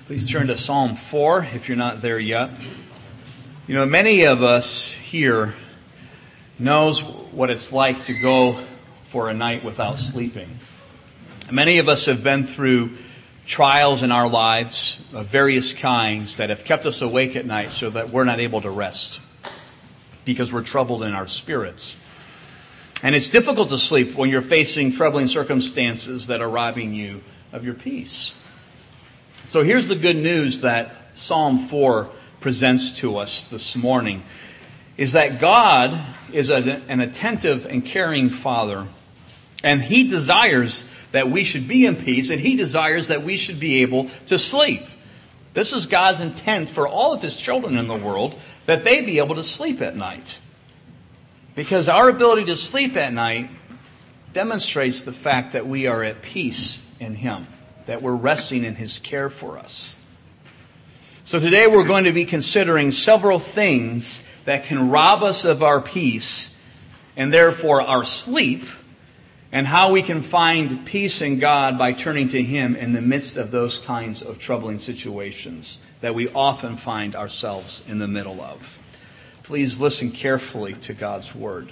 Please turn to Psalm 4 if you're not there yet. You know, many of us here knows what it's like to go for a night without sleeping. Many of us have been through trials in our lives of various kinds that have kept us awake at night so that we're not able to rest because we're troubled in our spirits. And it's difficult to sleep when you're facing troubling circumstances that are robbing you of your peace. So here's the good news that Psalm 4 presents to us this morning, is that God is an attentive and caring Father, and He desires that we should be in peace, and He desires that we should be able to sleep. This is God's intent for all of His children in the world, that they be able to sleep at night. Because our ability to sleep at night demonstrates the fact that we are at peace in Him, that we're resting in His care for us. So today we're going to be considering several things that can rob us of our peace and therefore our sleep, and how we can find peace in God by turning to Him in the midst of those kinds of troubling situations that we often find ourselves in the middle of. Please listen carefully to God's Word.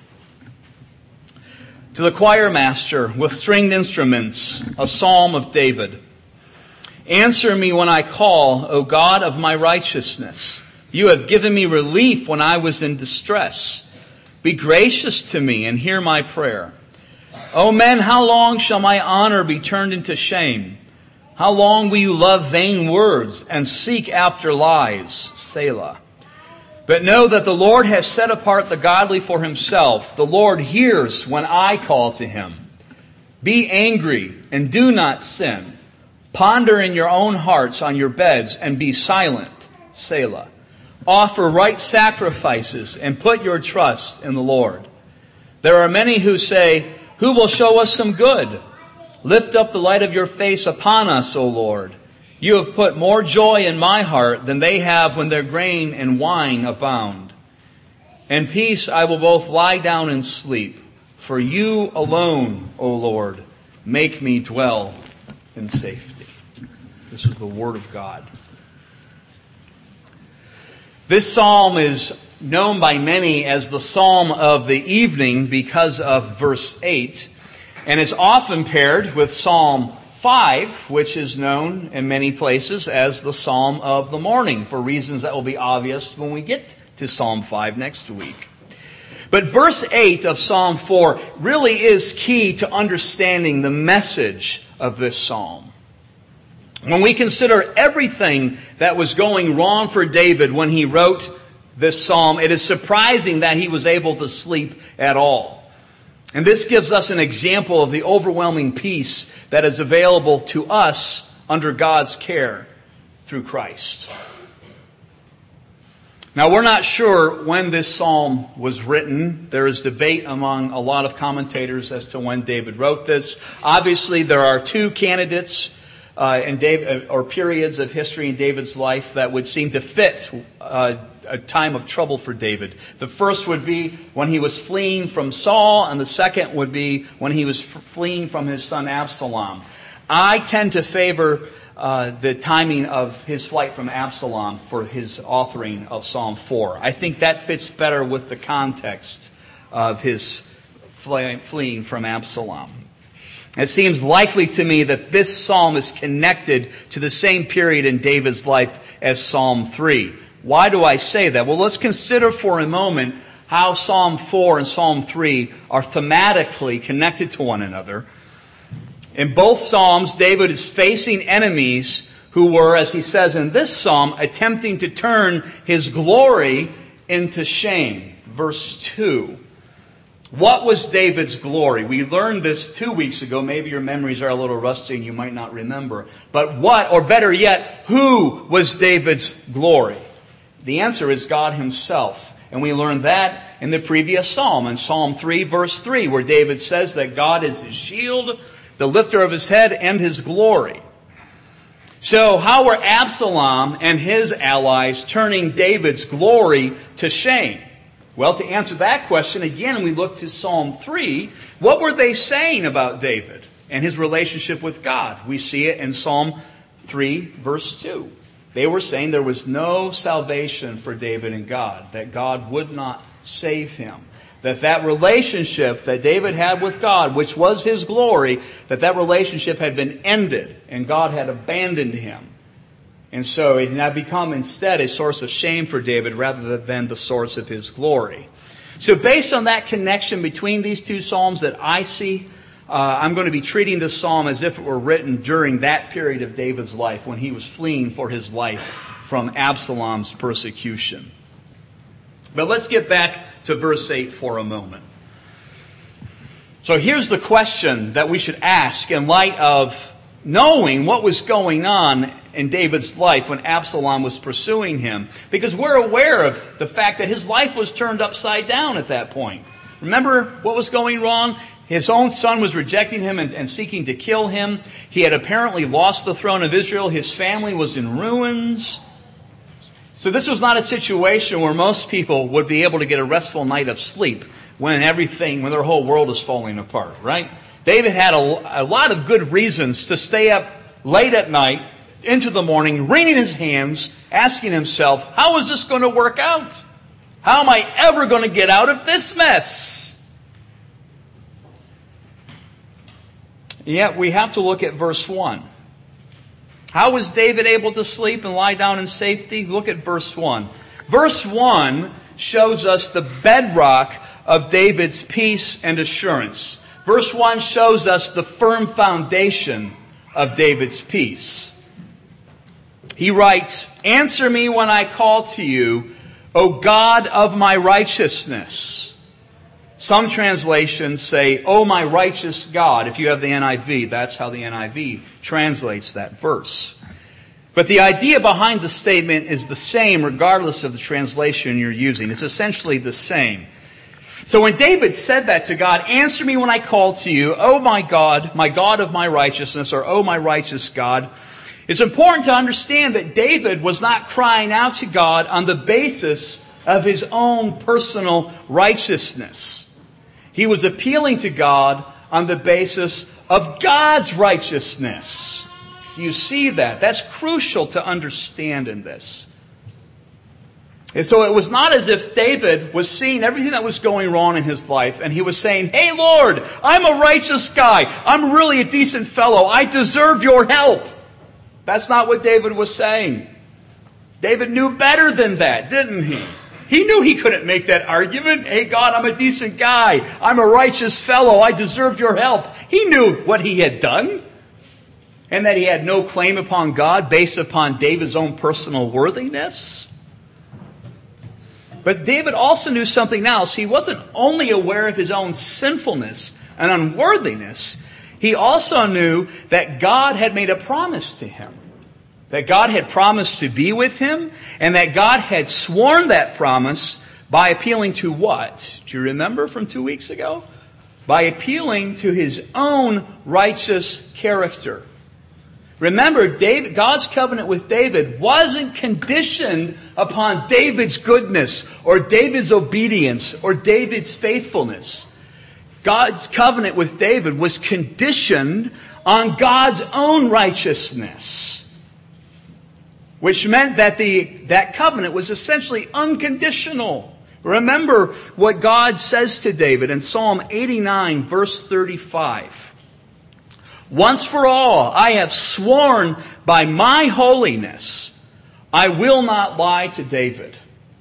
To the choir master with stringed instruments, a psalm of David. Answer me when I call, O God of my righteousness. You have given me relief when I was in distress. Be gracious to me and hear my prayer. O men, how long shall my honor be turned into shame? How long will you love vain words and seek after lies? Selah. But know that the Lord has set apart the godly for Himself. The Lord hears when I call to Him. Be angry and do not sin. Ponder in your own hearts on your beds and be silent. Selah. Offer right sacrifices and put your trust in the Lord. There are many who say, who will show us some good? Lift up the light of your face upon us, O Lord. You have put more joy in my heart than they have when their grain and wine abound. In peace I will both lie down and sleep. For you alone, O Lord, make me dwell in safety. This is the Word of God. This psalm is known by many as the Psalm of the Evening because of verse 8, and is often paired with Psalm 5, which is known in many places as the Psalm of the Morning, for reasons that will be obvious when we get to Psalm 5 next week. But verse 8 of Psalm 4 really is key to understanding the message of this psalm. When we consider everything that was going wrong for David when he wrote this psalm, it is surprising that he was able to sleep at all. And this gives us an example of the overwhelming peace that is available to us under God's care through Christ. Now, we're not sure when this psalm was written. There is debate among a lot of commentators as to when David wrote this. Obviously, there are two candidates or periods of history in David's life that would seem to fit a time of trouble for David. The first would be when he was fleeing from Saul, and the second would be when he was fleeing from his son Absalom. I tend to favor the timing of his flight from Absalom for his authoring of Psalm 4. I think that fits better with the context of his fleeing from Absalom. It seems likely to me that this psalm is connected to the same period in David's life as Psalm 3. Why do I say that? Well, let's consider for a moment how Psalm 4 and Psalm 3 are thematically connected to one another. In both Psalms, David is facing enemies who were, as he says in this psalm, attempting to turn his glory into shame. Verse 2. What was David's glory? We learned this 2 weeks ago. Maybe your memories are a little rusty and you might not remember. But what, or better yet, who was David's glory? The answer is God Himself. And we learned that in the previous psalm, in Psalm 3, verse 3, where David says that God is his shield, the lifter of his head, and his glory. So how were Absalom and his allies turning David's glory to shame? Well, to answer that question, again, we look to Psalm 3. What were they saying about David and his relationship with God? We see it in Psalm 3, verse 2. They were saying there was no salvation for David in God, that God would not save him. That relationship that David had with God, which was his glory, that relationship had been ended and God had abandoned him. And so it had now become instead a source of shame for David rather than the source of his glory. So based on that connection between these two psalms that I see, I'm going to be treating this psalm as if it were written during that period of David's life when he was fleeing for his life from Absalom's persecution. But let's get back to verse 8 for a moment. So here's the question that we should ask in light of knowing what was going on in David's life when Absalom was pursuing him. Because we're aware of the fact that his life was turned upside down at that point. Remember what was going wrong? His own son was rejecting him and seeking to kill him. He had apparently lost the throne of Israel. His family was in ruins. So this was not a situation where most people would be able to get a restful night of sleep when their whole world is falling apart, right? David had a lot of good reasons to stay up late at night, into the morning, wringing his hands, asking himself, how is this going to work out? How am I ever going to get out of this mess? Yet we have to look at verse 1. How was David able to sleep and lie down in safety? Look at verse 1. Verse 1 shows us the bedrock of David's peace and assurance. Verse 1 shows us the firm foundation of David's peace. He writes, "Answer me when I call to you, O God of my righteousness." Some translations say, "O my righteous God." If you have the NIV, that's how the NIV translates that verse. But the idea behind the statement is the same regardless of the translation you're using. It's essentially the same. So when David said that to God, "Answer me when I call to you, O my God of my righteousness," or "O my righteous God," it's important to understand that David was not crying out to God on the basis of his own personal righteousness. He was appealing to God on the basis of God's righteousness. Do you see that? That's crucial to understand in this. And so it was not as if David was seeing everything that was going wrong in his life and he was saying, "Hey Lord, I'm a righteous guy. I'm really a decent fellow. I deserve your help." That's not what David was saying. David knew better than that, didn't he? He knew he couldn't make that argument. "Hey God, I'm a decent guy. I'm a righteous fellow. I deserve your help." He knew what he had done and that he had no claim upon God based upon David's own personal worthiness. But David also knew something else. He wasn't only aware of his own sinfulness and unworthiness. He also knew that God had made a promise to him. That God had promised to be with him, and that God had sworn that promise by appealing to what? Do you remember from 2 weeks ago? By appealing to his own righteous character. Remember, God's covenant with David wasn't conditioned upon David's goodness or David's obedience or David's faithfulness. God's covenant with David was conditioned on God's own righteousness, which meant that that covenant was essentially unconditional. Remember what God says to David in Psalm 89, verse 35. "Once for all, I have sworn by my holiness, I will not lie to David."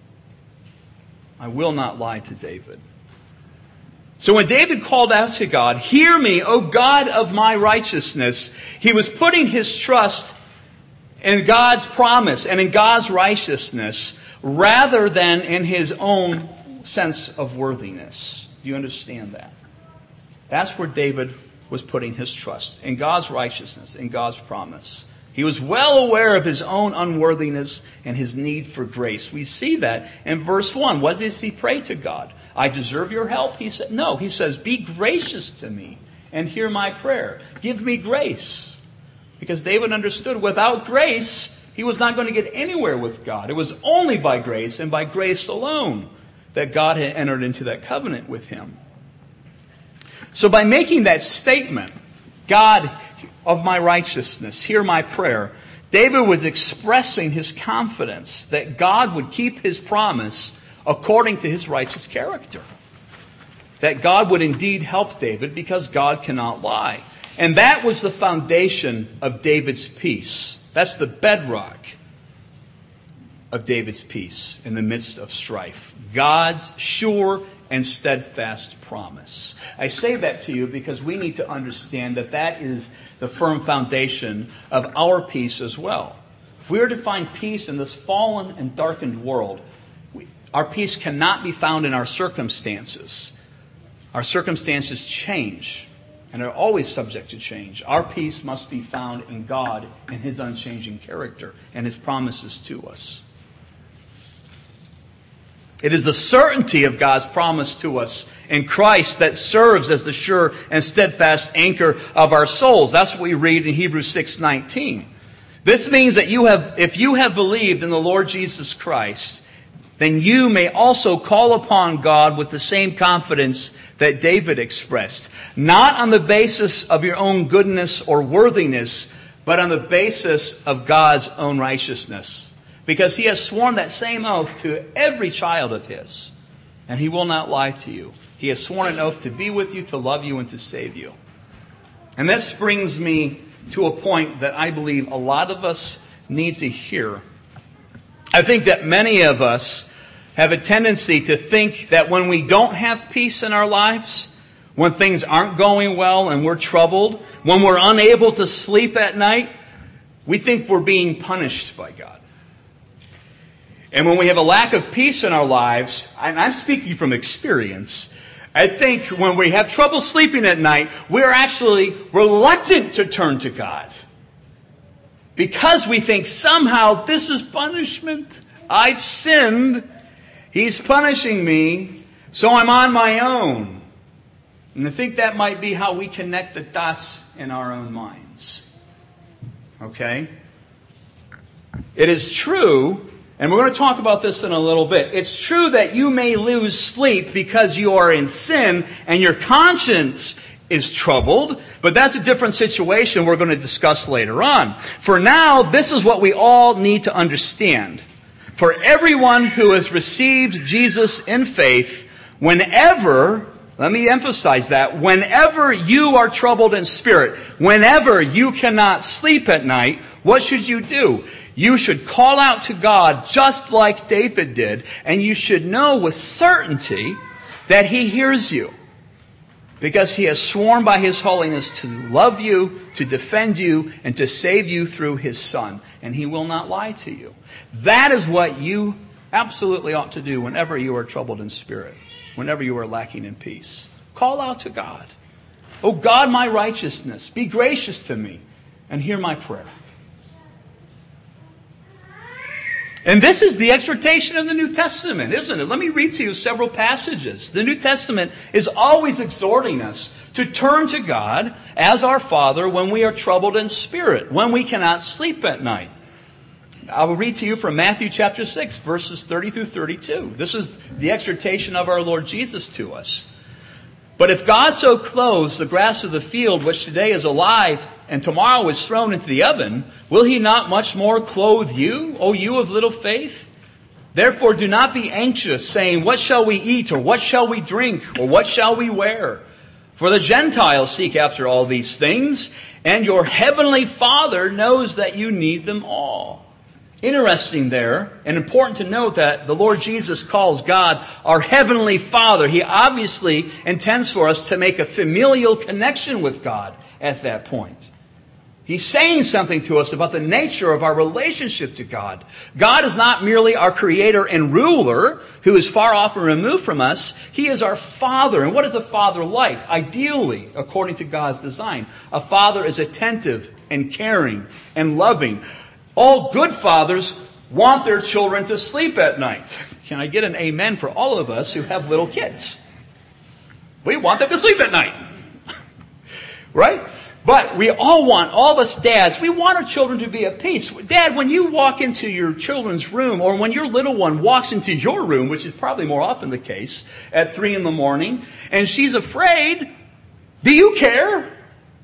I will not lie to David. So when David called out to God, "Hear me, O God of my righteousness," he was putting his trust in God's promise and in God's righteousness rather than in his own sense of worthiness. Do you understand that? That's where David was putting his trust, in God's righteousness, in God's promise. He was well aware of his own unworthiness and his need for grace. We see that in verse 1. What does he pray to God? "I deserve your help?" He said, no, he says, "Be gracious to me and hear my prayer." Give me grace. Because David understood without grace, he was not going to get anywhere with God. It was only by grace and by grace alone that God had entered into that covenant with him. So by making that statement, "God of my righteousness, hear my prayer," David was expressing his confidence that God would keep his promise according to his righteous character. That God would indeed help David because God cannot lie. And that was the foundation of David's peace. That's the bedrock of David's peace in the midst of strife. God's sure and steadfast promise. I say that to you because we need to understand that that is the firm foundation of our peace as well. If we are to find peace in this fallen and darkened world, our peace cannot be found in our circumstances. Our circumstances change and are always subject to change. Our peace must be found in God and His unchanging character and His promises to us. It is the certainty of God's promise to us in Christ that serves as the sure and steadfast anchor of our souls. That's what we read in Hebrews 6:19. This means that if you have believed in the Lord Jesus Christ, then you may also call upon God with the same confidence that David expressed. Not on the basis of your own goodness or worthiness, but on the basis of God's own righteousness. Because He has sworn that same oath to every child of His. And He will not lie to you. He has sworn an oath to be with you, to love you, and to save you. And this brings me to a point that I believe a lot of us need to hear. I think that many of us have a tendency to think that when we don't have peace in our lives, when things aren't going well and we're troubled, when we're unable to sleep at night, we think we're being punished by God. And when we have a lack of peace in our lives, and I'm speaking from experience, I think when we have trouble sleeping at night, we're actually reluctant to turn to God. Because we think somehow this is punishment. I've sinned. He's punishing me, so I'm on my own. And I think that might be how we connect the dots in our own minds. Okay? It is true, and we're going to talk about this in a little bit. It's true that you may lose sleep because you are in sin and your conscience is troubled, but that's a different situation we're going to discuss later on. For now, this is what we all need to understand. For everyone who has received Jesus in faith, whenever, let me emphasize that, whenever you are troubled in spirit, whenever you cannot sleep at night, what should you do? You should call out to God just like David did, and you should know with certainty that He hears you. Because He has sworn by His holiness to love you, to defend you, and to save you through His Son. And He will not lie to you. That is what you absolutely ought to do whenever you are troubled in spirit, whenever you are lacking in peace. Call out to God. Oh God, my righteousness, be gracious to me and hear my prayer. And this is the exhortation of the New Testament, isn't it? Let me read to you several passages. The New Testament is always exhorting us to turn to God as our Father when we are troubled in spirit, when we cannot sleep at night. I will read to you from Matthew chapter 6, verses 30 through 32. This is the exhortation of our Lord Jesus to us. But if God so clothes the grass of the field, which today is alive and tomorrow is thrown into the oven, will He not much more clothe you, O you of little faith? Therefore do not be anxious, saying, what shall we eat, or what shall we drink, or what shall we wear? For the Gentiles seek after all these things, and your heavenly Father knows that you need them all. Interesting there, and important to note that the Lord Jesus calls God our Heavenly Father. He obviously intends for us to make a familial connection with God at that point. He's saying something to us about the nature of our relationship to God. God is not merely our Creator and ruler who is far off and removed from us. He is our Father. And what is a father like? Ideally, according to God's design, a father is attentive and caring and loving. All good fathers want their children to sleep at night. Can I get an amen for all of us who have little kids? We want them to sleep at night. Right? But we all want, all of us dads, we want our children to be at peace. Dad, when you walk into your children's room, or when your little one walks into your room, which is probably more often the case, at 3 a.m, and she's afraid, do you care?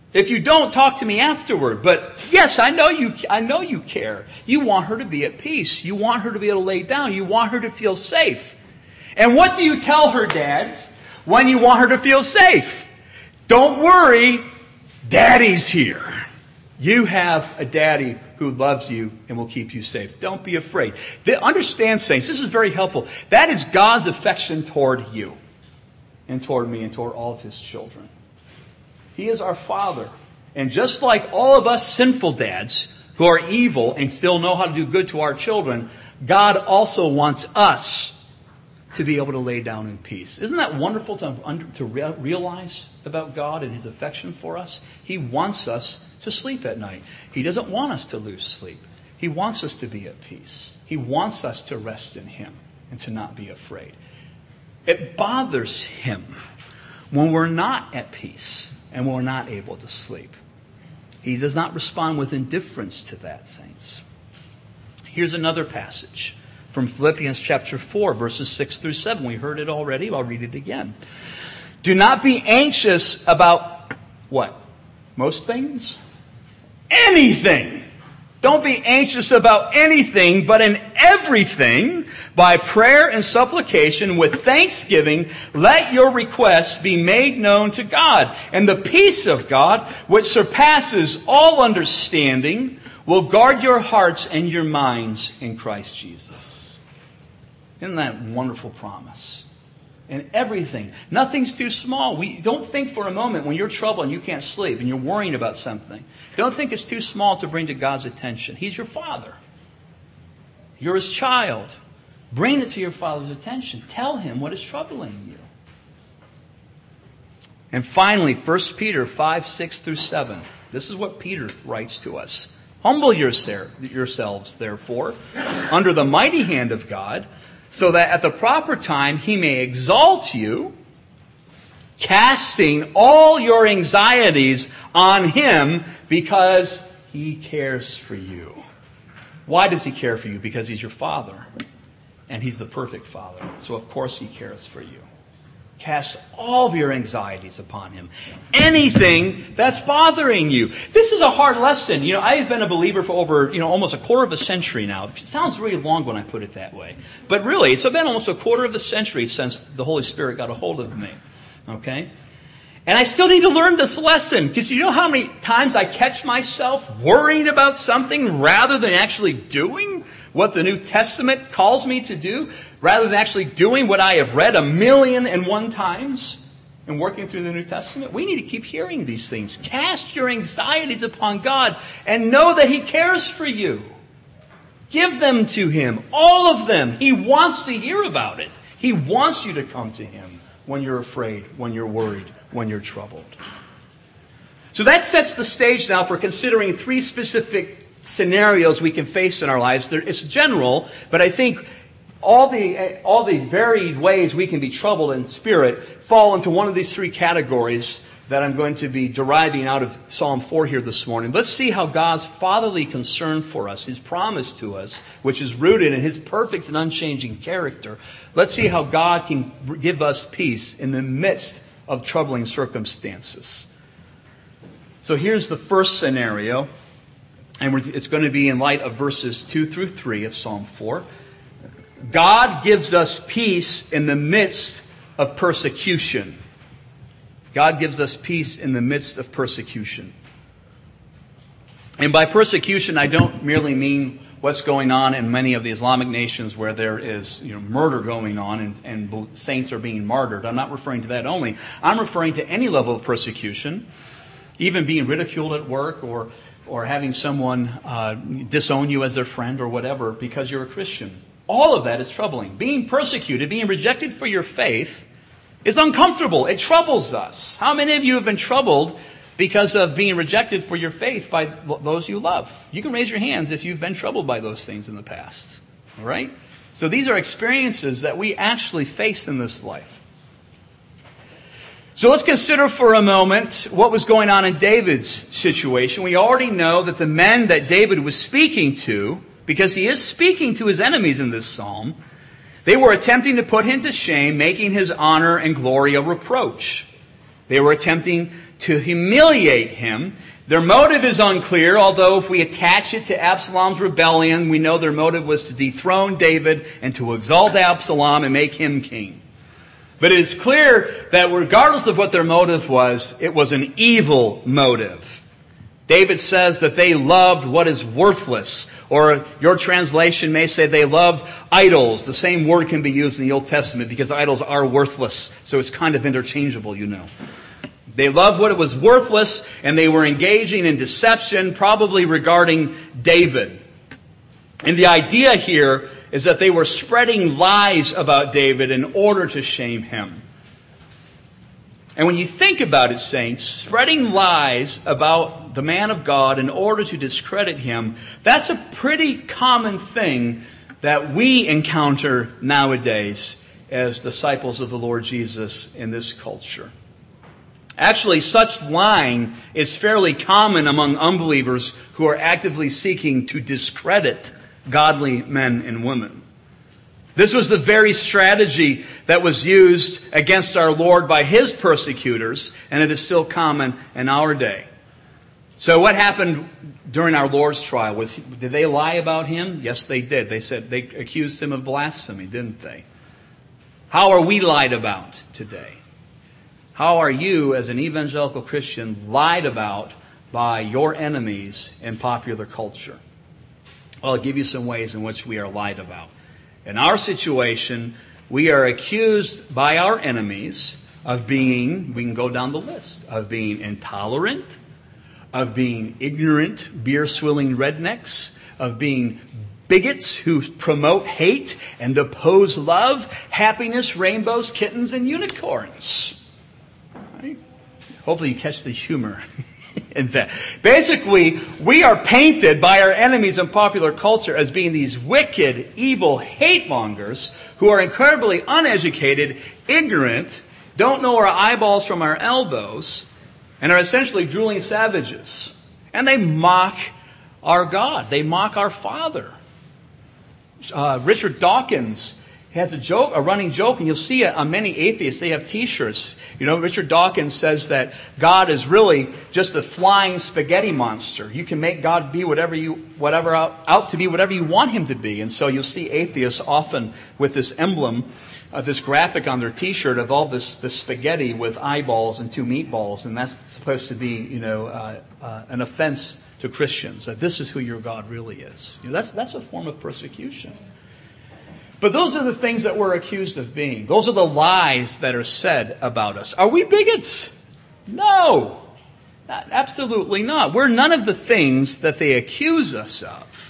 If you don't, talk to me afterward. But yes, I know you care. You want her to be at peace. You want her to be able to lay down. You want her to feel safe. And what do you tell her, dads, when you want her to feel safe? Don't worry, Daddy's here. You have a daddy who loves you and will keep you safe. Don't be afraid. Understand, saints, this is very helpful. That is God's affection toward you and toward me and toward all of his children. He is our Father. And just like all of us sinful dads who are evil and still know how to do good to our children, God also wants us to be able to lay down in peace. Isn't that wonderful to realize about God and his affection for us? He wants us to sleep at night. He doesn't want us to lose sleep. He wants us to be at peace. He wants us to rest in him and to not be afraid. It bothers him when we're not at peace and we're not able to sleep. He does not respond with indifference to that, saints. Here's another passage from Philippians chapter 4, verses 6 through 7. We heard it already. I'll read it again. Do not be anxious about what? Most things? Anything. Don't be anxious about anything, but in everything, by prayer and supplication, with thanksgiving, let your requests be made known to God. And the peace of God, which surpasses all understanding, will guard your hearts and your minds in Christ Jesus. Isn't that a wonderful promise? And everything. Nothing's too small. Don't think for a moment when you're troubled and you can't sleep and you're worrying about something. Don't think it's too small to bring to God's attention. He's your Father. You're his child. Bring it to your Father's attention. Tell him what is troubling you. And finally, 1 Peter 5, 6 through 7. This is what Peter writes to us. Humble yourselves, therefore, under the mighty hand of God, so that at the proper time he may exalt you, casting all your anxieties on him because he cares for you. Why does he care for you? Because he's your Father. And he's the perfect Father. So of course he cares for you. Cast all of your anxieties upon him. Anything that's bothering you. This is a hard lesson. I've been a believer for over, almost a quarter of a century now. It sounds really long when I put it that way. But really, it's been almost a quarter of a century since the Holy Spirit got a hold of me. Okay? And I still need to learn this lesson. Because you know how many times I catch myself worrying about something rather than actually doing what the New Testament calls me to do, rather than actually doing what I have read 1,000,001 times and working through the New Testament? We need to keep hearing these things. Cast your anxieties upon God and know that he cares for you. Give them to him, all of them. He wants to hear about it. He wants you to come to him when you're afraid, when you're worried, when you're troubled. So that sets the stage now for considering 3 specific scenarios we can face in our lives. It's general, but I think all the varied ways we can be troubled in spirit fall into one of these 3 categories that I'm going to be deriving out of Psalm 4 here this morning. Let's see how God's fatherly concern for us, his promise to us, which is rooted in his perfect and unchanging character. Let's see how God can give us peace in the midst of troubling circumstances. So here's the first scenario. And it's going to be in light of verses 2 through 3 of Psalm 4. God gives us peace in the midst of persecution. God gives us peace in the midst of persecution. And by persecution, I don't merely mean what's going on in many of the Islamic nations where there is murder going on and saints are being martyred. I'm not referring to that only. I'm referring to any level of persecution, even being ridiculed at work or having someone disown you as their friend or whatever because you're a Christian. All of that is troubling. Being persecuted, being rejected for your faith is uncomfortable. It troubles us. How many of you have been troubled because of being rejected for your faith by those you love? You can raise your hands if you've been troubled by those things in the past. All right? So these are experiences that we actually face in this life. So let's consider for a moment what was going on in David's situation. We already know that the men that David was speaking to, because he is speaking to his enemies in this psalm, they were attempting to put him to shame, making his honor and glory a reproach. They were attempting to humiliate him. Their motive is unclear, although if we attach it to Absalom's rebellion, we know their motive was to dethrone David and to exalt Absalom and make him king. But it is clear that regardless of what their motive was, it was an evil motive. David says that they loved what is worthless, or your translation may say they loved idols. The same word can be used in the Old Testament because idols are worthless, so it's kind of interchangeable, you know. They loved what was worthless, and they were engaging in deception, probably regarding David. And the idea here is that they were spreading lies about David in order to shame him. And when you think about it, saints, spreading lies about the man of God in order to discredit him, that's a pretty common thing that we encounter nowadays as disciples of the Lord Jesus in this culture. Actually, such lying is fairly common among unbelievers who are actively seeking to discredit godly men and women. This was the very strategy that was used against our Lord by his persecutors, and it is still common in our day. So what happened during our Lord's trial? Did they lie about him? Yes, they did. They accused him of blasphemy, didn't they? How are we lied about today? How are you, as an evangelical Christian, lied about by your enemies in popular culture? Well, I'll give you some ways in which we are lied about. In our situation, we are accused by our enemies of being, we can go down the list, of being intolerant, of being ignorant, beer-swilling rednecks, of being bigots who promote hate and oppose love, happiness, rainbows, kittens, and unicorns. Right? Hopefully you catch the humor in that. Basically, we are painted by our enemies in popular culture as being these wicked, evil hate mongers who are incredibly uneducated, ignorant, don't know our eyeballs from our elbows, and are essentially drooling savages. And they mock our God. They mock our Father. Richard Dawkins has a running joke, and you'll see it on many atheists. They have T-shirts. You know, Richard Dawkins says that God is really just a flying spaghetti monster. You can make God be out to be whatever you want him to be. And so you'll see atheists often with this emblem, this graphic on their T-shirt of all this spaghetti with eyeballs and two meatballs, and that's supposed to be, an offense to Christians, that this is who your God really is. That's a form of persecution. But those are the things that we're accused of being. Those are the lies that are said about us. Are we bigots? No. Absolutely not. We're none of the things that they accuse us of.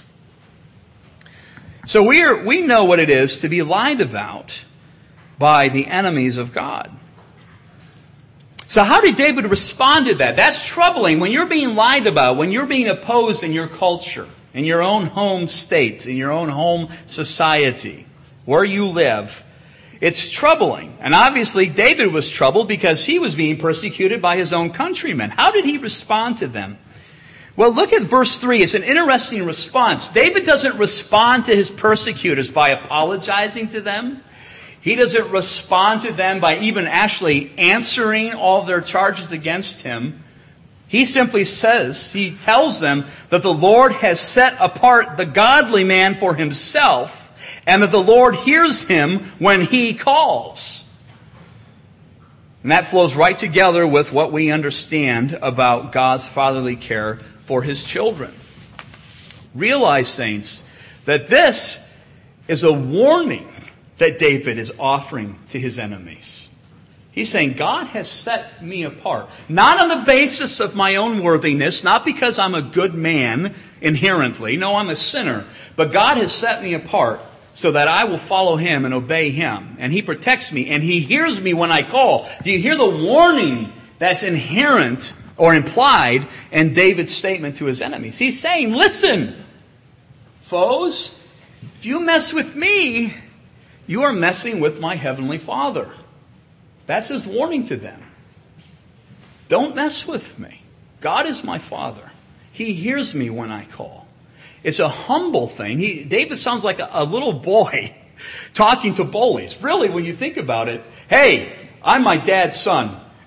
So we know what it is to be lied about by the enemies of God. So how did David respond to that? That's troubling. When you're being lied about, when you're being opposed in your culture, in your own home state, in your own home society, where you live, it's troubling. And obviously David was troubled because he was being persecuted by his own countrymen. How did he respond to them? Well, look at verse 3. It's an interesting response. David doesn't respond to his persecutors by apologizing to them. He doesn't respond to them by even actually answering all their charges against him. He simply tells them that the Lord has set apart the godly man for himself, and that the Lord hears him when he calls. And that flows right together with what we understand about God's fatherly care for his children. Realize, saints, that this is a warning that David is offering to his enemies. He's saying, God has set me apart. Not on the basis of my own worthiness, not because I'm a good man inherently. No, I'm a sinner. But God has set me apart so that I will follow him and obey him. And he protects me, and he hears me when I call. Do you hear the warning that's inherent or implied in David's statement to his enemies? He's saying, listen, foes, if you mess with me, you are messing with my heavenly Father. That's his warning to them. Don't mess with me. God is my Father. He hears me when I call. It's a humble thing. David sounds like a little boy talking to bullies. Really, when you think about it, hey, I'm my dad's son,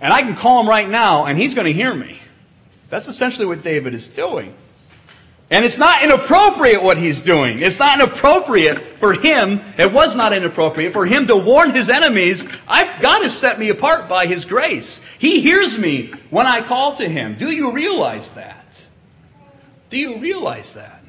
And I can call him right now, and he's going to hear me. That's essentially what David is doing. And it's not inappropriate what he's doing. It's not inappropriate for him. It was not inappropriate for him to warn his enemies. God has set me apart by His grace. He hears me when I call to Him. Do you realize that? Do you realize that?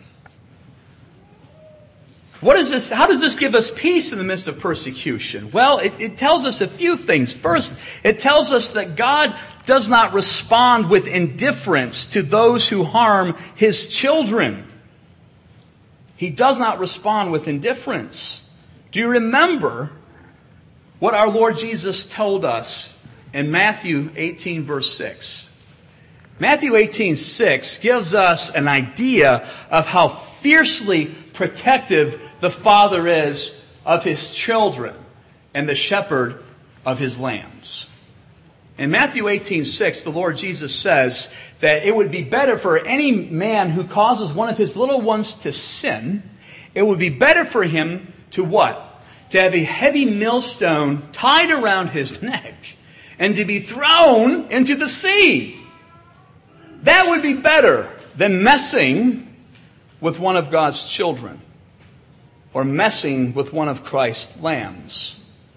What is this? How does this give us peace in the midst of persecution? Well, it tells us a few things. First, it tells us that God does not respond with indifference to those who harm His children. He does not respond with indifference. Do you remember what our Lord Jesus told us in Matthew 18, verse 6? Matthew 18:6 gives us an idea of how fiercely protective the Father is of His children and the shepherd of His lambs. In Matthew 18:6, the Lord Jesus says that it would be better for any man who causes one of his little ones to sin, it would be better for him to what? To have a heavy millstone tied around his neck and to be thrown into the sea. That would be better than messing with one of God's children or messing with one of Christ's lambs.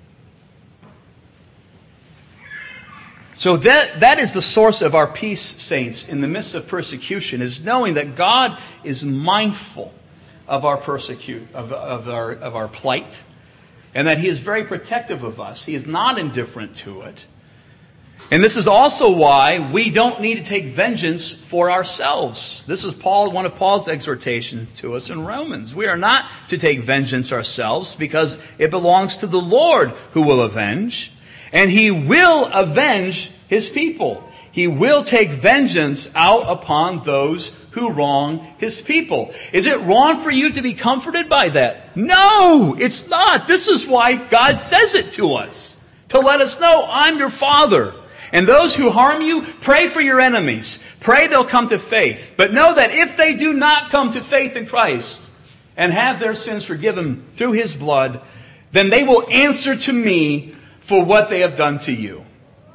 So that is the source of our peace, saints, in the midst of persecution, is knowing that God is mindful of our of our plight, and that He is very protective of us. He is not indifferent to it. And this is also why we don't need to take vengeance for ourselves. This is one of Paul's exhortations to us in Romans. We are not to take vengeance ourselves because it belongs to the Lord who will avenge. And He will avenge His people. He will take vengeance out upon those who wrong His people. Is it wrong for you to be comforted by that? No, it's not. This is why God says it to us. To let us know, I'm your Father. And those who harm you, pray for your enemies. Pray they'll come to faith. But know that if they do not come to faith in Christ and have their sins forgiven through His blood, then they will answer to me for what they have done to you.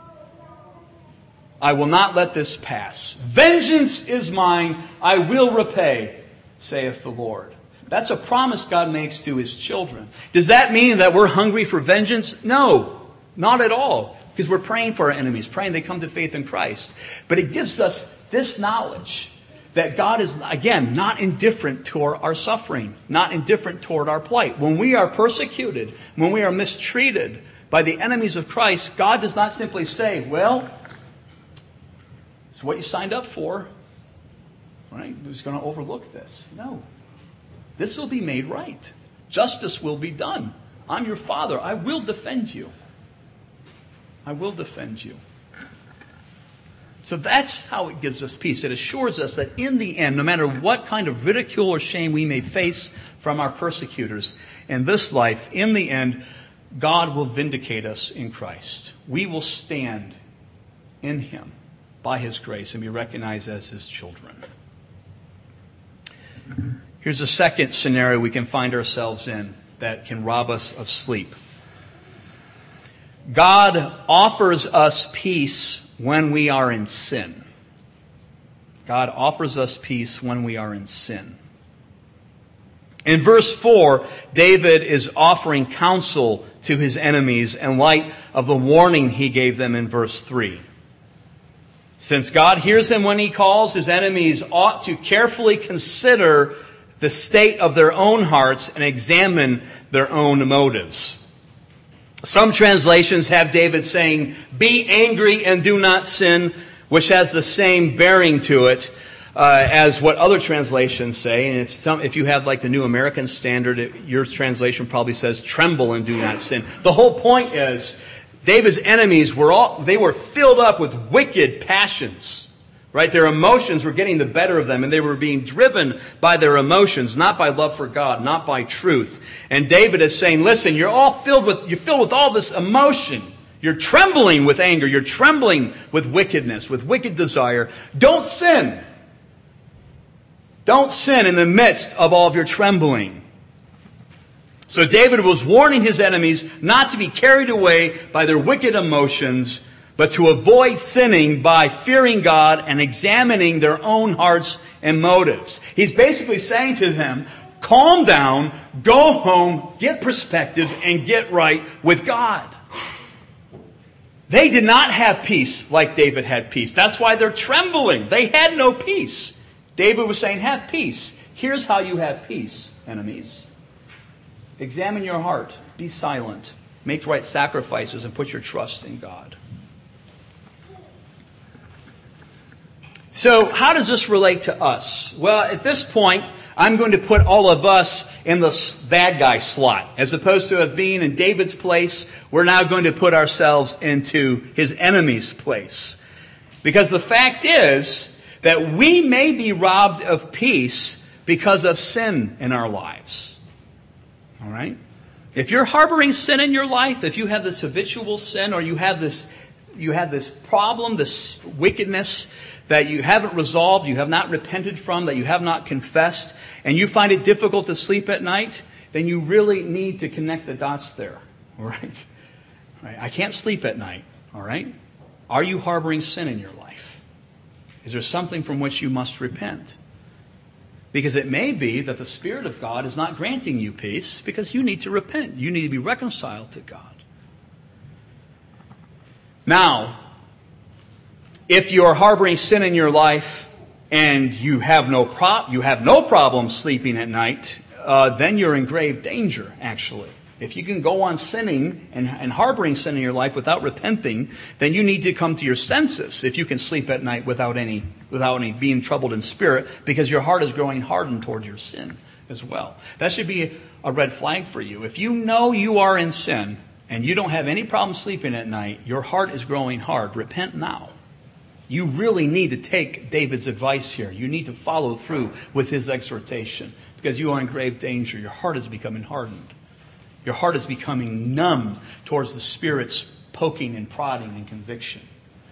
I will not let this pass. Vengeance is mine, I will repay, saith the Lord. That's a promise God makes to His children. Does that mean that we're hungry for vengeance? No, not at all. Because we're praying for our enemies, praying they come to faith in Christ. But it gives us this knowledge that God is, again, not indifferent toward our suffering, not indifferent toward our plight. When we are persecuted, when we are mistreated by the enemies of Christ, God does not simply say, well, it's what you signed up for. Right? Who's going to overlook this? No. This will be made right. Justice will be done. I'm your Father. I will defend you. I will defend you. So that's how it gives us peace. It assures us that in the end, no matter what kind of ridicule or shame we may face from our persecutors in this life, in the end, God will vindicate us in Christ. We will stand in Him by His grace and be recognized as His children. Here's a second scenario we can find ourselves in that can rob us of sleep. God offers us peace when we are in sin. God offers us peace when we are in sin. In verse 4, David is offering counsel to his enemies in light of the warning he gave them in verse 3. Since God hears him when he calls, his enemies ought to carefully consider the state of their own hearts and examine their own motives. Some translations have David saying, be angry and do not sin, which has the same bearing to it as what other translations say. And if you have like the New American Standard, your translation probably says, tremble and do not sin. The whole point is, David's enemies were filled up with wicked passions. Right? Their emotions were getting the better of them, and they were being driven by their emotions, not by love for God, not by truth. And David is saying, listen, you're filled with all this emotion. You're trembling with anger. You're trembling with wickedness, with wicked desire. Don't sin. Don't sin in the midst of all of your trembling. So David was warning his enemies not to be carried away by their wicked emotions, but to avoid sinning by fearing God and examining their own hearts and motives. He's basically saying to them, calm down, go home, get perspective, and get right with God. They did not have peace like David had peace. That's why they're trembling. They had no peace. David was saying, have peace. Here's how you have peace, enemies. Examine your heart. Be silent. Make right sacrifices and put your trust in God. So, how does this relate to us? Well, at this point, I'm going to put all of us in the bad guy slot. As opposed to being in David's place, we're now going to put ourselves into his enemy's place. Because the fact is that we may be robbed of peace because of sin in our lives. All right? If you're harboring sin in your life, if you have this habitual sin, or you have this problem, this wickedness that you haven't resolved, you have not repented from, that you have not confessed, and you find it difficult to sleep at night, then you really need to connect the dots there. All right? I can't sleep at night. All right? Are you harboring sin in your life? Is there something from which you must repent? Because it may be that the Spirit of God is not granting you peace because you need to repent. You need to be reconciled to God. Now, if you are harboring sin in your life and you have no problem sleeping at night, then you're in grave danger, actually. If you can go on sinning and harboring sin in your life without repenting, then you need to come to your senses if you can sleep at night without any being troubled in spirit, because your heart is growing hardened toward your sin as well. That should be a red flag for you. If you know you are in sin and you don't have any problem sleeping at night, your heart is growing hard. Repent now. You really need to take David's advice here. You need to follow through with his exhortation, because you are in grave danger. Your heart is becoming hardened. Your heart is becoming numb towards the Spirit's poking and prodding and conviction.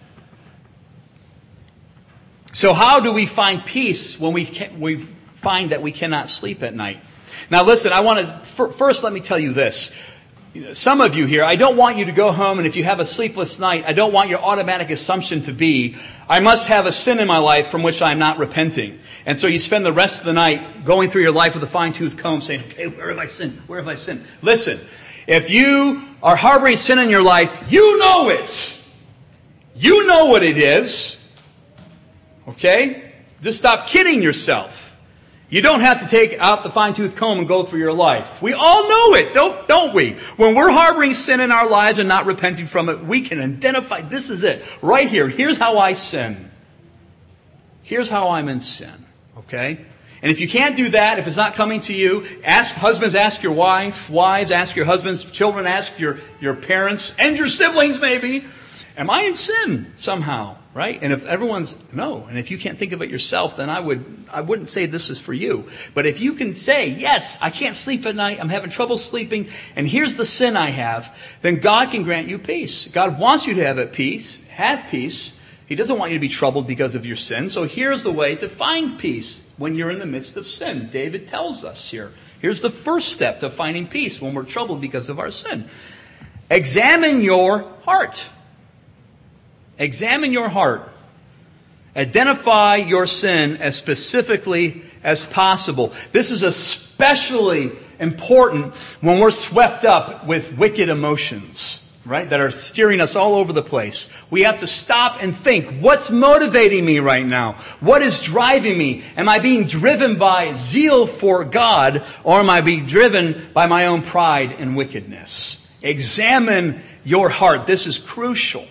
So how do we find peace when we find that we cannot sleep at night? Now listen, I want to first let me tell you this. Some of you here, I don't want you to go home and if you have a sleepless night, I don't want your automatic assumption to be, I must have a sin in my life from which I'm not repenting. And so you spend the rest of the night going through your life with a fine-tooth comb saying, okay, where have I sinned? Where have I sinned? Listen, if you are harboring sin in your life, you know it. You know what it is. Okay? Just stop kidding yourself. You don't have to take out the fine-tooth comb and go through your life. We all know it, don't we? When we're harboring sin in our lives and not repenting from it, we can identify, this is it. Right here. Here's how I sin. Here's how I'm in sin. Okay? And if you can't do that, if it's not coming to you, husbands, ask your wives, ask your husbands, children, ask your parents, and your siblings maybe. Am I in sin somehow? Right? And if everyone's no, and if you can't think of it yourself, then I wouldn't say this is for you. But if you can say, yes, I can't sleep at night, I'm having trouble sleeping, and here's the sin I have, then God can grant you peace. God wants you to have peace. He doesn't want you to be troubled because of your sin. So here's the way to find peace when you're in the midst of sin. David tells us here. Here's the first step to finding peace when we're troubled because of our sin. Examine your heart. Examine your heart. Identify your sin as specifically as possible. This is especially important when we're swept up with wicked emotions, right, that are steering us all over the place. We have to stop and think, what's motivating me right now? What is driving me? Am I being driven by zeal for God, or am I being driven by my own pride and wickedness? Examine your heart. This is crucial.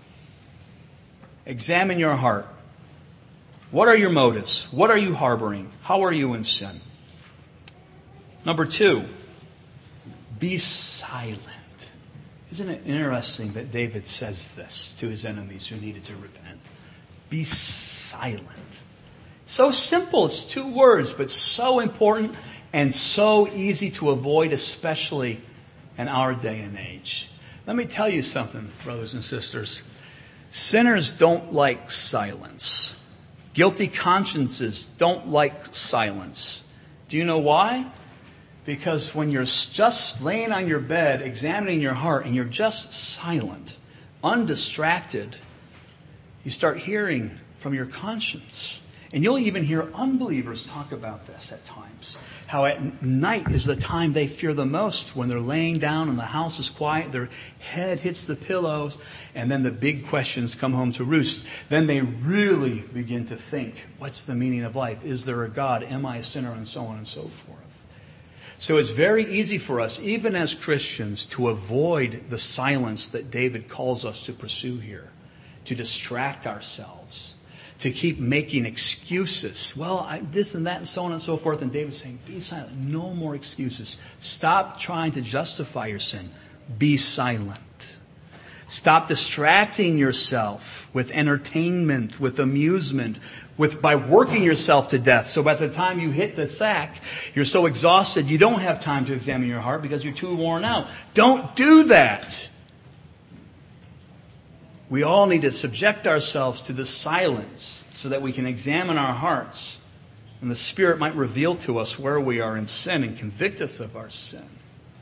Examine your heart. What are your motives? What are you harboring? How are you in sin? Number 2, be silent. Isn't it interesting that David says this to his enemies who needed to repent? Be silent. So simple. It's 2 words, but so important and so easy to avoid, especially in our day and age. Let me tell you something, brothers and sisters. Sinners don't like silence. Guilty consciences don't like silence. Do you know why? Because when you're just laying on your bed, examining your heart, and you're just silent, undistracted, you start hearing from your conscience. And you'll even hear unbelievers talk about this at times. How at night is the time they fear the most, when they're laying down and the house is quiet, their head hits the pillows, and then the big questions come home to roost. Then they really begin to think, what's the meaning of life? Is there a God? Am I a sinner? And so on and so forth. So it's very easy for us, even as Christians, to avoid the silence that David calls us to pursue here, to distract ourselves, to keep making excuses. Well, this and that and so on and so forth. And David's saying, be silent. No more excuses. Stop trying to justify your sin. Be silent. Stop distracting yourself with entertainment, with amusement, by working yourself to death. So by the time you hit the sack, you're so exhausted you don't have time to examine your heart because you're too worn out. Don't do that. We all need to subject ourselves to the silence so that we can examine our hearts and the Spirit might reveal to us where we are in sin and convict us of our sin.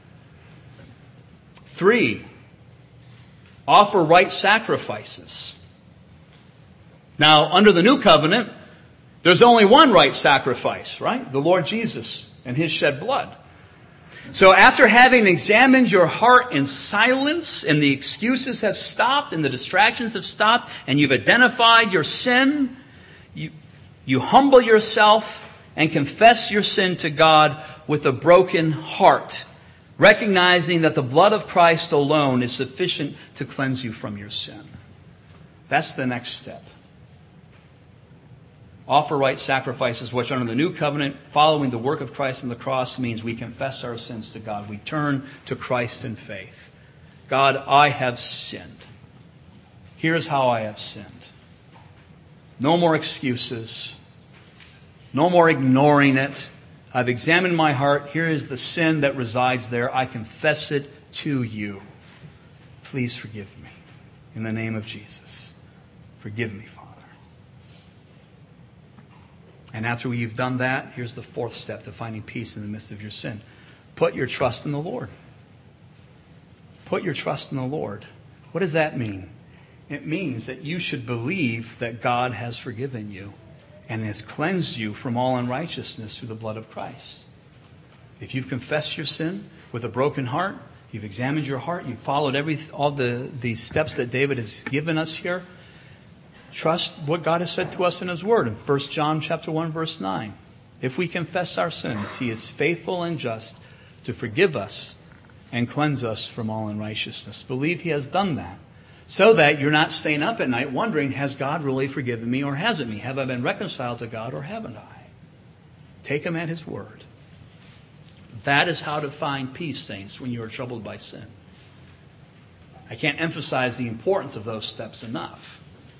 3, offer right sacrifices. Now, under the new covenant, there's only one right sacrifice, right? The Lord Jesus and His shed blood. So after having examined your heart in silence, and the excuses have stopped, and the distractions have stopped, and you've identified your sin, you humble yourself and confess your sin to God with a broken heart, recognizing that the blood of Christ alone is sufficient to cleanse you from your sin. That's the next step. Offer right sacrifices, which under the new covenant, following the work of Christ on the cross, means we confess our sins to God. We turn to Christ in faith. God, I have sinned. Here's how I have sinned. No more excuses. No more ignoring it. I've examined my heart. Here is the sin that resides there. I confess it to you. Please forgive me. In the name of Jesus. Forgive me, Father. And after you've done that, here's the 4th step to finding peace in the midst of your sin. Put your trust in the Lord. Put your trust in the Lord. What does that mean? It means that you should believe that God has forgiven you and has cleansed you from all unrighteousness through the blood of Christ. If you've confessed your sin with a broken heart, you've examined your heart, you've followed all the steps that David has given us here, trust what God has said to us in His Word in 1 John chapter 1, verse 9. If we confess our sins, He is faithful and just to forgive us and cleanse us from all unrighteousness. Believe He has done that, so that you're not staying up at night wondering, has God really forgiven me or hasn't me? Have I been reconciled to God or haven't I? Take Him at His word. That is how to find peace, saints, when you are troubled by sin. I can't emphasize the importance of those steps enough.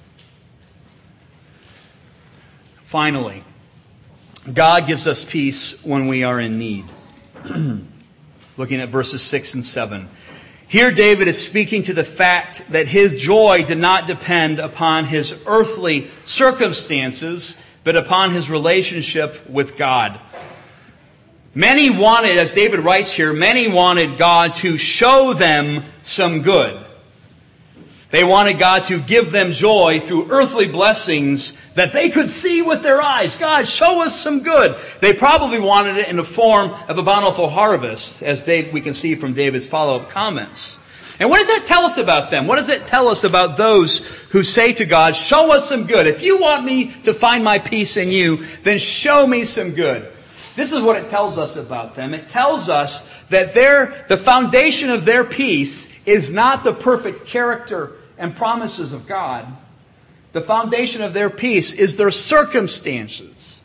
Finally, God gives us peace when we are in need. Looking at verses 6 and 7. Here David is speaking to the fact that his joy did not depend upon his earthly circumstances, but upon his relationship with God. Many wanted, as David writes here, many wanted God to show them some good. They wanted God to give them joy through earthly blessings that they could see with their eyes. God, show us some good. They probably wanted it in the form of a bountiful harvest, as we can see from David's follow-up comments. And what does that tell us about them? What does it tell us about those who say to God, show us some good? If you want me to find my peace in you, then show me some good. This is what it tells us about them. It tells us that the foundation of their peace is not the perfect character and promises of God. The foundation of their peace is their circumstances.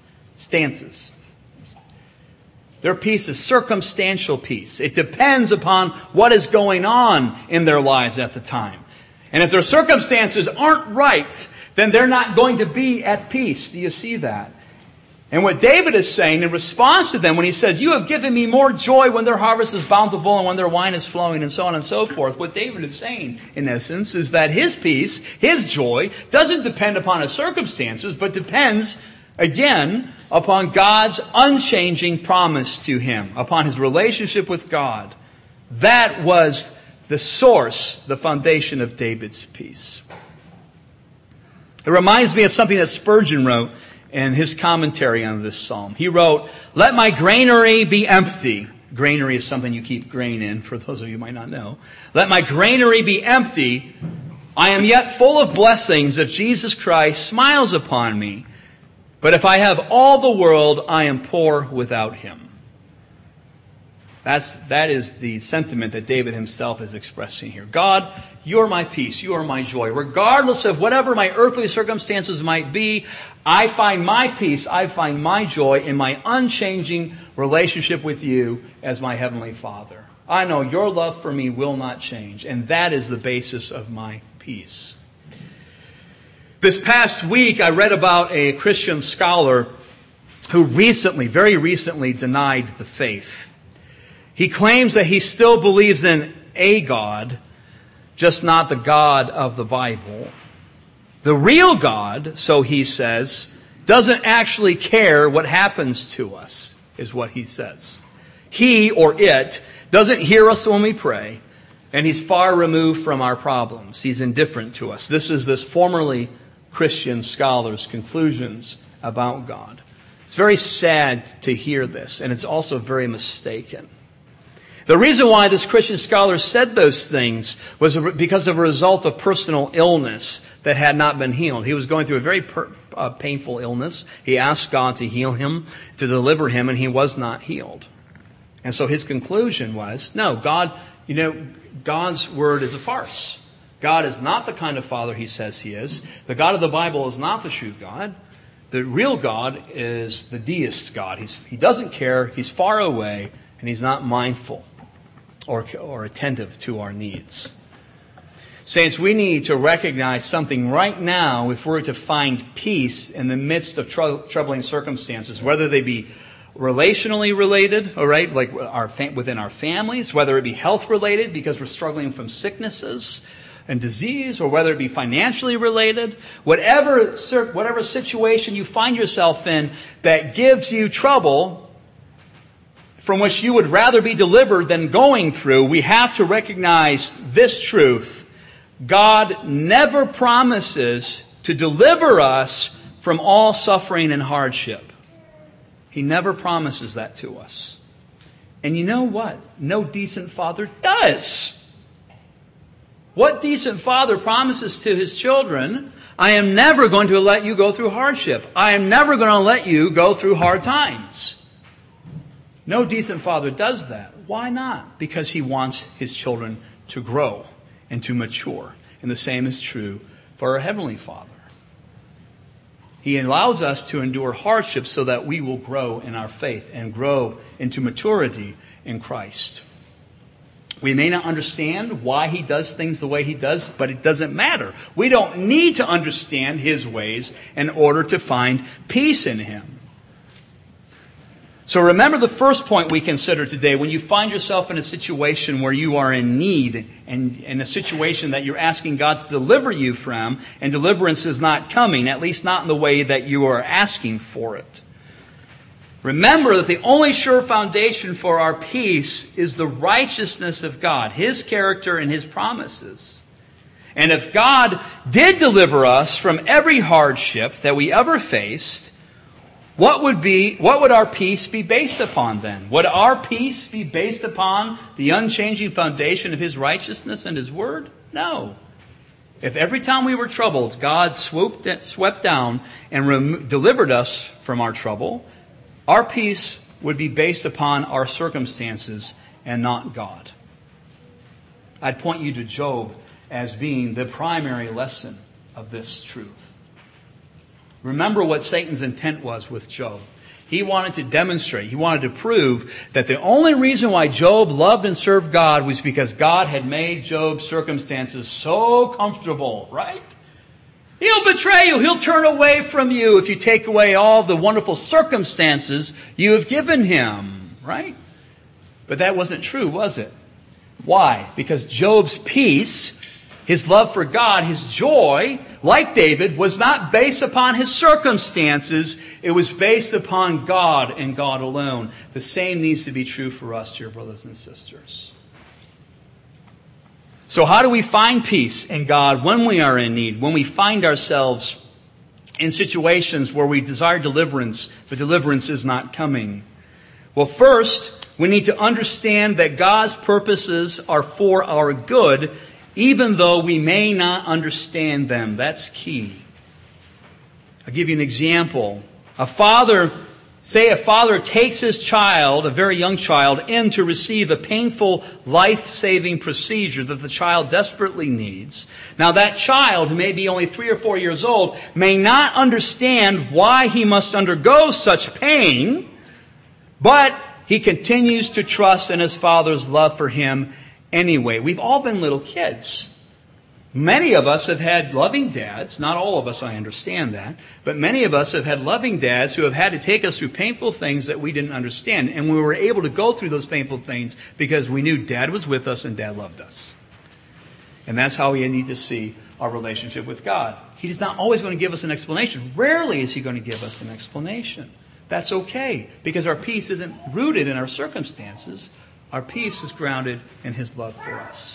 Their peace is circumstantial peace. It depends upon what is going on in their lives at the time. And if their circumstances aren't right, then they're not going to be at peace. Do you see that? And what David is saying in response to them when he says, you have given me more joy when their harvest is bountiful and when their wine is flowing and so on and so forth. What David is saying, in essence, is that his peace, his joy, doesn't depend upon his circumstances, but depends, again, upon God's unchanging promise to him, upon his relationship with God. That was the source, the foundation of David's peace. It reminds me of something that Spurgeon wrote in his commentary on this psalm. He wrote, "Let my granary be empty." Granary is something you keep grain in, for those of you who might not know. "Let my granary be empty. I am yet full of blessings if Jesus Christ smiles upon me. But if I have all the world, I am poor without him." That is the sentiment that David himself is expressing here. God, you are my peace. You are my joy. Regardless of whatever my earthly circumstances might be, I find my peace, I find my joy in my unchanging relationship with you as my Heavenly Father. I know your love for me will not change, and that is the basis of my peace. This past week, I read about a Christian scholar who very recently denied the faith. He claims that he still believes in a God, just not the God of the Bible. The real God, so he says, doesn't actually care what happens to us, is what he says. He, or it, doesn't hear us when we pray, and he's far removed from our problems. He's indifferent to us. This is this formerly Christian scholar's conclusions about God. It's very sad to hear this, and it's also very mistaken. The reason why this Christian scholar said those things was because of a result of personal illness that had not been healed. He was going through a very painful illness. He asked God to heal him, to deliver him, and he was not healed. And so his conclusion was, no, God's word is a farce. God is not the kind of Father he says he is. The God of the Bible is not the true God. The real God is the deist God. He doesn't care, he's far away, and he's not mindful or attentive to our needs. Saints, we need to recognize something right now if we're to find peace in the midst of troubling circumstances, whether they be relationally related, all right, like within our families, whether it be health related because we're struggling from sicknesses and disease, or whether it be financially related, whatever situation you find yourself in that gives you trouble, from which you would rather be delivered than going through, we have to recognize this truth. God never promises to deliver us from all suffering and hardship. He never promises that to us. And you know what? No decent father does. What decent father promises to his children? I am never going to let you go through hardship. I am never going to let you go through hard times. No decent father does that. Why not? Because he wants his children to grow and to mature. And the same is true for our Heavenly Father. He allows us to endure hardship so that we will grow in our faith and grow into maturity in Christ. We may not understand why he does things the way he does, but it doesn't matter. We don't need to understand his ways in order to find peace in him. So remember the first point we considered today. When you find yourself in a situation where you are in need and in a situation that you're asking God to deliver you from, and deliverance is not coming, at least not in the way that you are asking for it. Remember that the only sure foundation for our peace is the righteousness of God, his character and his promises. And if God did deliver us from every hardship that we ever faced, what would our peace be based upon then? Would our peace be based upon the unchanging foundation of his righteousness and his word? No. If every time we were troubled, God swept down and delivered us from our trouble, our peace would be based upon our circumstances and not God. I'd point you to Job as being the primary lesson of this truth. Remember what Satan's intent was with Job. He wanted to demonstrate, he wanted to prove that the only reason why Job loved and served God was because God had made Job's circumstances so comfortable, right? He'll betray you. He'll turn away from you if you take away all the wonderful circumstances you have given him, right? But that wasn't true, was it? Why? Because Job's peace, his love for God, his joy, like David, was not based upon his circumstances. It was based upon God and God alone. The same needs to be true for us, dear brothers and sisters. So how do we find peace in God when we are in need, when we find ourselves in situations where we desire deliverance, but deliverance is not coming? Well, first, we need to understand that God's purposes are for our good, even though we may not understand them. That's key. I'll give you an example. Say a father takes his child, a very young child, in to receive a painful life-saving procedure that the child desperately needs. Now that child, who may be only 3 or 4 years old, may not understand why he must undergo such pain, but he continues to trust in his father's love for him anyway. We've all been little kids. Many of us have had loving dads. Not all of us, I understand that. But many of us have had loving dads who have had to take us through painful things that we didn't understand. And we were able to go through those painful things because we knew Dad was with us and Dad loved us. And that's how we need to see our relationship with God. He's not always going to give us an explanation. Rarely is He going to give us an explanation. That's okay, because our peace isn't rooted in our circumstances. Our peace is grounded in His love for us.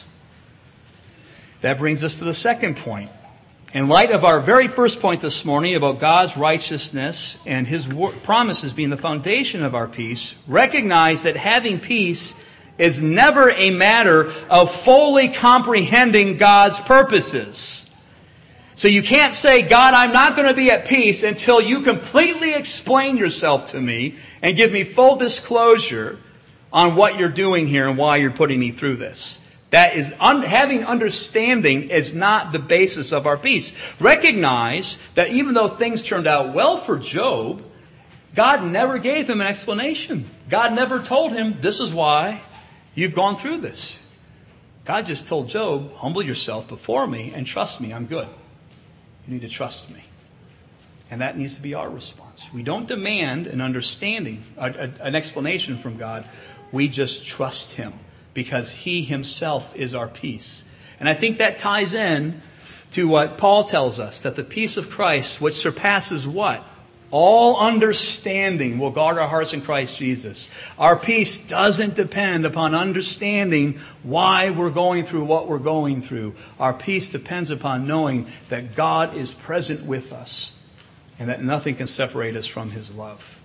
That brings us to the second point. In light of our very first point this morning about God's righteousness and His promises being the foundation of our peace, recognize that having peace is never a matter of fully comprehending God's purposes. So you can't say, God, I'm not going to be at peace until you completely explain yourself to me and give me full disclosure on what you're doing here and why you're putting me through this. That is, having understanding is not the basis of our peace. Recognize that even though things turned out well for Job, God never gave him an explanation. God never told him, this is why you've gone through this. God just told Job, humble yourself before me and trust me, I'm good. You need to trust me. And that needs to be our response. We don't demand an understanding, an explanation from God. We just trust Him, because He Himself is our peace. And I think that ties in to what Paul tells us, that the peace of Christ, which surpasses what? All understanding, will guard our hearts in Christ Jesus. Our peace doesn't depend upon understanding why we're going through what we're going through. Our peace depends upon knowing that God is present with us and that nothing can separate us from His love.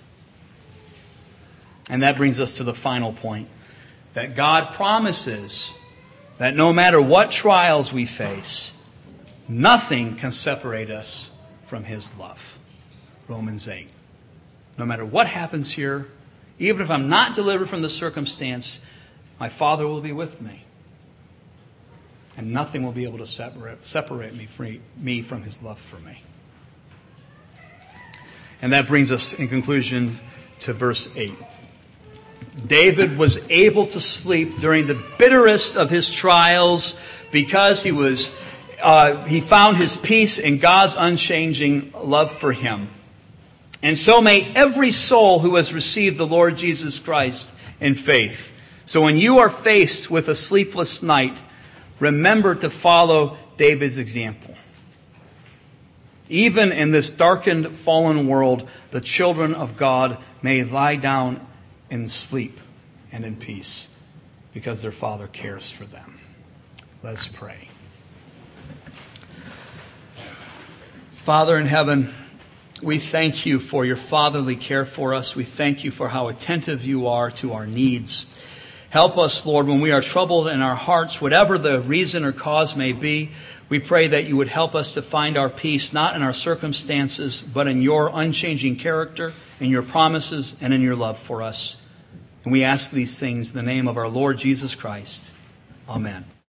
And that brings us to the final point. That God promises that no matter what trials we face, nothing can separate us from His love. Romans 8. No matter what happens here, even if I'm not delivered from the circumstance, my Father will be with me. And nothing will be able to separate me from His love for me. And that brings us, in conclusion, to verse 8. David was able to sleep during the bitterest of his trials because he found his peace in God's unchanging love for him. And so may every soul who has received the Lord Jesus Christ in faith. So when you are faced with a sleepless night, remember to follow David's example. Even in this darkened, fallen world, the children of God may lie down in sleep and in peace because their Father cares for them. Let's pray. Father in heaven, we thank you for your fatherly care for us. We thank you for how attentive you are to our needs. Help us, Lord, when we are troubled in our hearts, whatever the reason or cause may be. We pray that you would help us to find our peace, not in our circumstances, but in your unchanging character, in your promises, and in your love for us. And we ask these things in the name of our Lord Jesus Christ. Amen.